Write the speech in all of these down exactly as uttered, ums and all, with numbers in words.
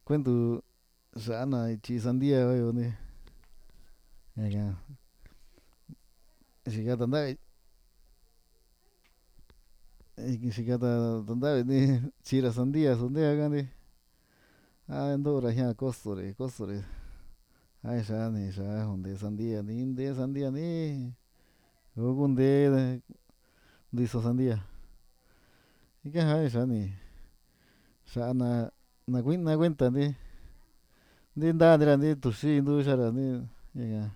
Cuento sana chi sandía hoy donde acá si gata anda si gata anda ni chira sandía sandía acá ni ah ando raja costore costore ai sa ni sa donde sandía ni de sandía ni ogun de diso sandía y que ai sa ni sa na na cuenta na cuenta ni ni nda ni ni tu si ndu sara ni ya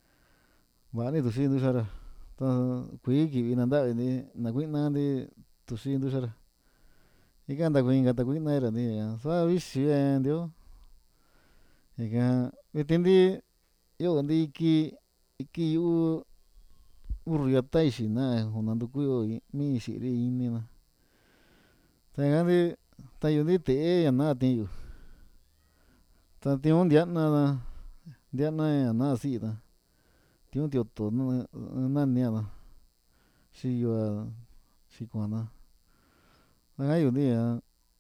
va ni tu si ndu sara ta kui ki na nda ni na kuina ni tu si ndu sara y que anda kuinga ta kuina era ni sa visi ndio y que vitendi yo ndi ki iki u urria taishi na jonando kuyo mi shiri ini na ta gandi ta yo ndi te ya na ti yu ta ti un dia na dia na ya na si da ti un tio to na na nia da si yo si kuana ta yo ndi ya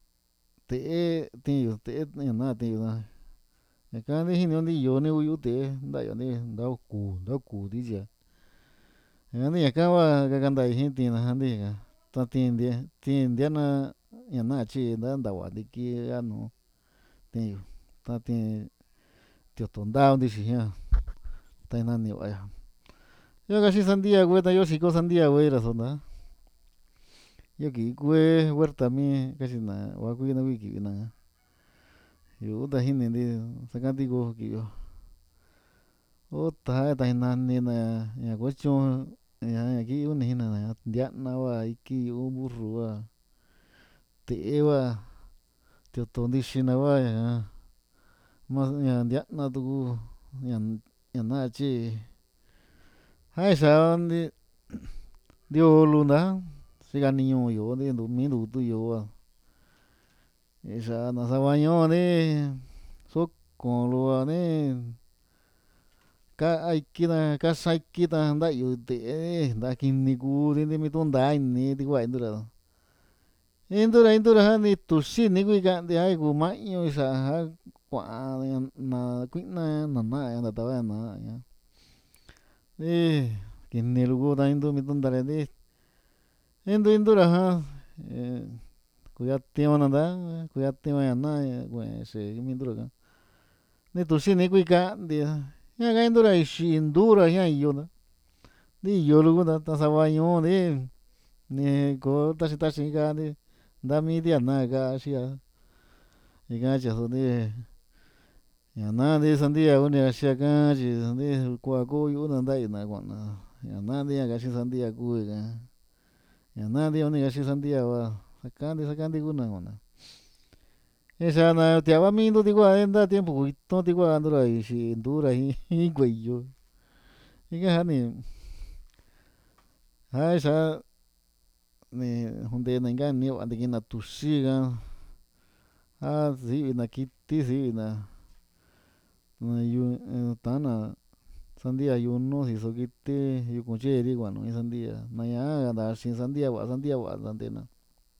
te ti yu te ya na ti yu da ya ka ni ni ndi yo ni u yu te nda yo ni nda ku nda ku di ja ya ni ya ka wa ka kanda hi ti na ndi ga ta ti ndi ti ndia na ya na chi nda nda wa di ki ya no ti yu ta ti tio to nda ndi shi ya ta na ni wa ya yo ka shi sandía we ta yo shi ko sandía we ra so na yo ki kue huerta mi ka shi na wa ku na wi ki na yo ta hi ni ndi sa ka ti ko ki yo o ta ta na ni na ya ko chon ya ki u ni na ndia na wa iki u burro wa te wa tio to ndi shi na wa ya ma ya ndia na tu ya ya na chi ai sa ndi dio lu na si ga ni yo yo ndi ndu mi ndu tu yo wa esa na sa wa yo ni so kon lu wa ni ka ai ki na ka sai ki ta nda yu te nda ki ni ku ndi mi tu nda ni ti wa ndura indura indura ha ni tu si ni ku ka ndi ai ku ma yo sa ha kwa na kuina na na ya nda ta wa na ya e ki ni lu ku ta indu mi tu nda re ni indu indura ha ku ya ti wa na da ku ya ti wa ya na ku se mi ndura ka ni tu si ni ku ka ndi ya ga indura shi indura ya yo na ni yo lu ku na ta sa wa yo ni ni ko ta shi ta shi ga ni nda mi dia na ga shi ya y ga cha so ni ya na ni sandía u ni shi ga chi ni kwa ko yu na nda na kwa na ya na ni ga shi sandía ku ga ya na ni ni ga shi sandía wa ka ndi sa ka ndi ku na na esa na ti wa mi ndu ti kwa nda tiempo ku to ti kwa ndura i shi ndura hi gui yo y ga ha ni ha esa ni junte na nga ni wa ndi ki na tu si ga a si na ki ti si na na yu ta na sandía yu no si so ki ti yu kun che ri kwa no sandía na ya ga da sin sandía wa sandía wa na de na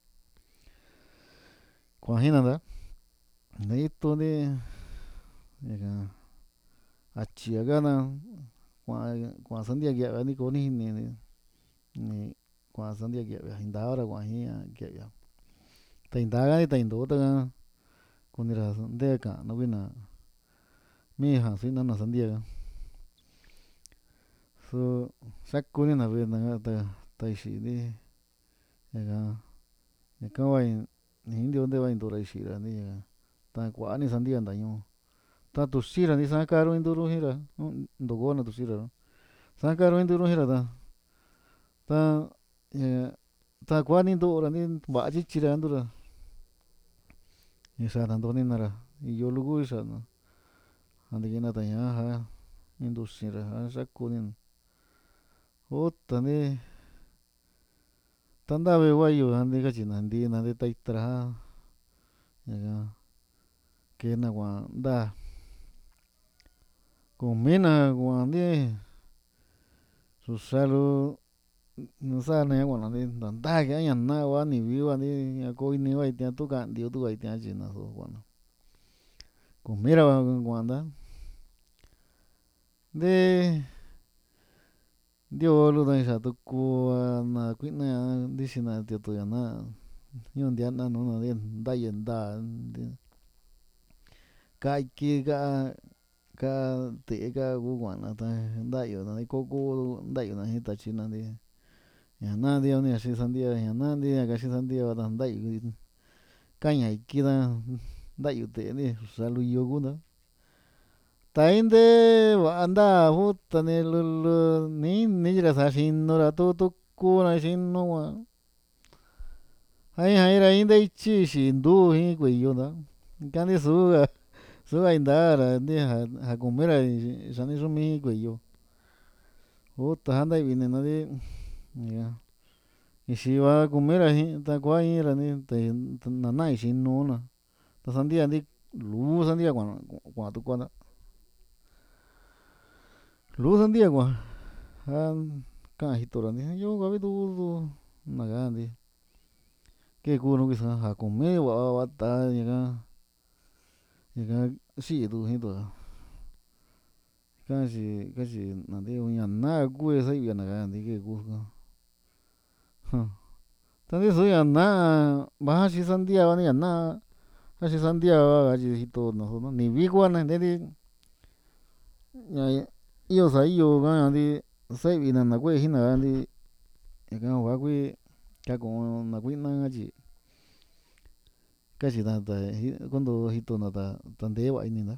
kwa ji na da ni to ni ya ga a chi ga na kwa kwa sandía ga ni ko ni ni ni kwa sandía ga nda ra kwa ji ya ya ta nda ga ni ta ndo ta ko ni ra de ka no vi na mi ja si na na sandía ga so sa ku ni na ve na ta ta shi ni ya ga ya ka wa ni ndio de wa ndo ra shi ra ni ya ta kwa ni sandía nda ñu ta tu si ra ni sa ka ro ndu ro ji ra ndo go na tu si ra sa ka ro ndu ro ji ra ta ta ta kwa ni ndo ra ni va chi chi ra ndu ra ni sa na ndo ni na ra y yo lu gu sa na ande ki na ta ya ja ni ndu si ra ja sa ku ni o ta ni ta nda ve wa yo ande ka chi na ndi na de ta itra ya ga ke na kwa nda ko mi na kwa ni su sa lu no sa ne kwa na ni nda nda ga ya na wa ni vi wa ni ya ko ni wa itia tu ka ndi tu wa itia chi na so kwa na kumira guanda de dio luda xa tuku na kuina dixina tiotuyana ñundiana no de ndayenda kaiki ga ka tiga guguana ta ndayuna koko ndayuna jita china de ñana dio ni xi sandia ñana ndia ka xi sandia da ndayu kaña kida ndayute ni xaluyo guna tainde banda juta ni lulu ni ni ra sa xinura tu tukuna xinua ai ai ra inde ichi xindu ji kuiyona kani suga suga indara ni ja ja kumira xani xumi kuiyo juta janda vinina di ya ixiva kumira ji takua ira ni te nana xinuna ta sandia ndi lu sandia kuan kuan tukuana lu sandia kuan jan kan jitora ni yo ga vitu nagandi ke kunu kisa ja kumi va bata ñaga ñaga xiitu jitua kaxi kaxi nandi uña na kue saivia nagandi ke ku jan tandi suya na baja xi sandia bani ya na jaxi sandia ba chi jito no ni vikuana ntendi ña iyo sa iyo ka'andi saivina na kue jinagandi ñaka gua kui ka kun na kuina chi kaxi ta ta cuando jitona ta tande va inina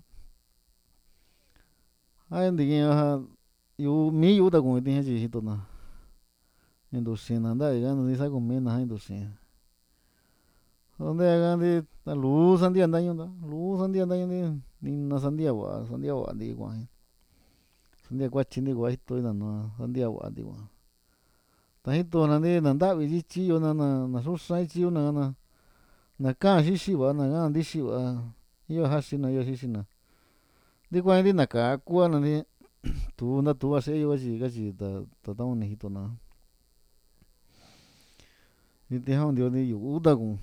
a ndikiña yu mi yu ta kun iti chi jitona ntuxina nda ikana sa kumina ntuxi onde akandi ta lu sandia ntañu nta lu sandia ntañu ndi nina sandia va'a sandia va'a ndi kuan sandia kuachi ndi kua jito inanua sandia va'a ndi kuan ta jitona ndi na ndavi chi chiyona na naxuxan ichiyona na na kan xixi va'a na kan ndixi va'a yo jaxina yo xixina ndi kuan ndi na ka kuana ndi tu na tu vaxeyo kachi kachi ta ta taun ni jitona iti jan ndio ni yu takun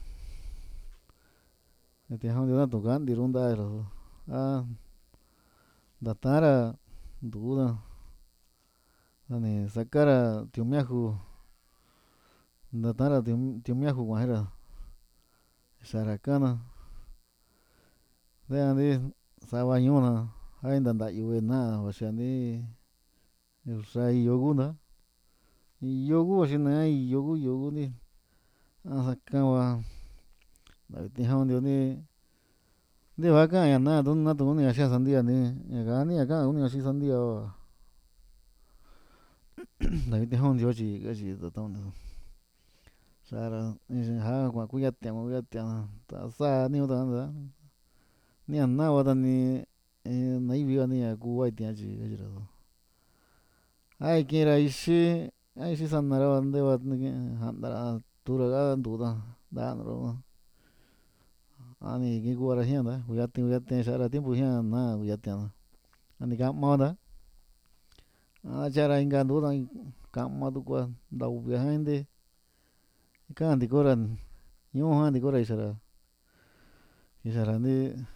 iti jan ndio na tukandi runda ro a ndatara nduda nani sakara tiumiaju ndatara tiumiaju kuajera xarakana deandi sava ñuna a inda ndayuina vaxeandi xai yoguna yogu xina yogu yogu ni a sakava iti jan ndio ni ndi vaka na tu na tu ni xia sandia ni ñaka ni ñaka uni xi sandia na iti jan ndio chi kachi ta taun xara ja kua kuyatia kuyatia ta saa ni uta nda ni a na va ta ni nai viva ni a ku itia chi kachi ra ai kira ixi a ixi sanara va nde va jandara tura ga nduda ndanro ani ki kuara jian nda kuyati kuyati xara tiempo jian na kuyatia ani ka'ama nda a chara inka nduda ka'ama tukua ntau'ia jainte kan ntikora ñuu jan ntikora ixara ixara ndi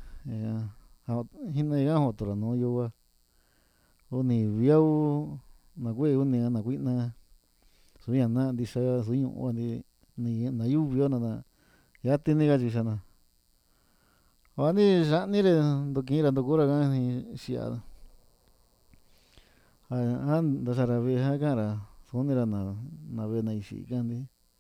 jina ña jotora nuu yugua uni viau na kue uni na kuina suña na ndixa suñu'ua ndi ni na yuvio na yati ni kachi xana vani xa'anire ntukira ntukura ka xia jan ntaxara vee ja ka'ara sunira na na vee na ixi kandi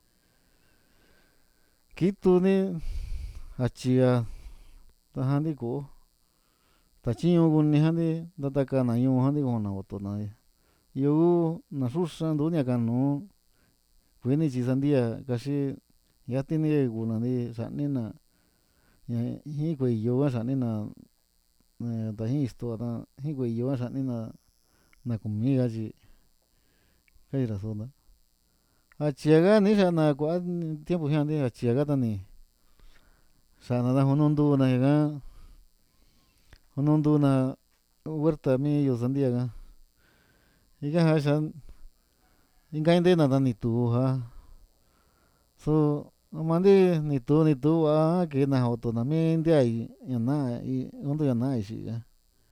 kituni achia tajan ndi ko'o tachiñu kuni jan ndi ntatakana ñuu jan ndi kuna kotona yu'u naxuxan ntunia kanu kuini chi sandia kaxi yatini kuna ndi xa'anina ña jin kueyo ka xa'anina tajin isto'a ta jin kueyo ka xa'anina na kumi kachi kachi rasu nda achia ka ni xa'ana kua tiempo jian ndi achia ka ta ni xa'ana na jununduna ñaka jununduna huerta mi yo sandia ka ika ja xa inka ntena ta ni tu ja su mandi ni tu ni tu va que na joto na mi ndia y na y undo ya na shi ya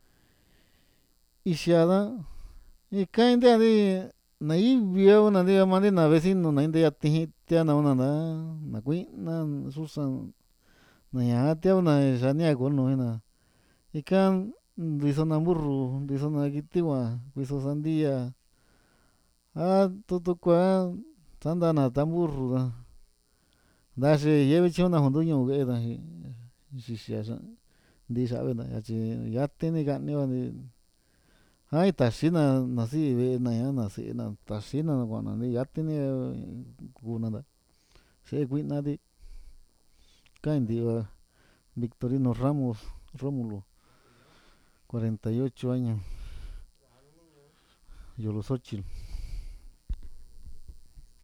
ixada y kain dia di na i vio na dia mandi na vecino na india ti tia na una na na kui na susan na ya tia na jania ko no na ikan diso na burro diso na kitiwa diso sandía a tutu kwa tanda na ta burro da shi yeve chona jondo ño ge da xixia ndi sabe na ya chi ya tiene ga ni ai taxina na si ve na ya na si na taxina na kuana ni ya tiene kuna da se kuina di kain diva Victorino Ramos Rómulo cuarenta y ocho años Yolosóchil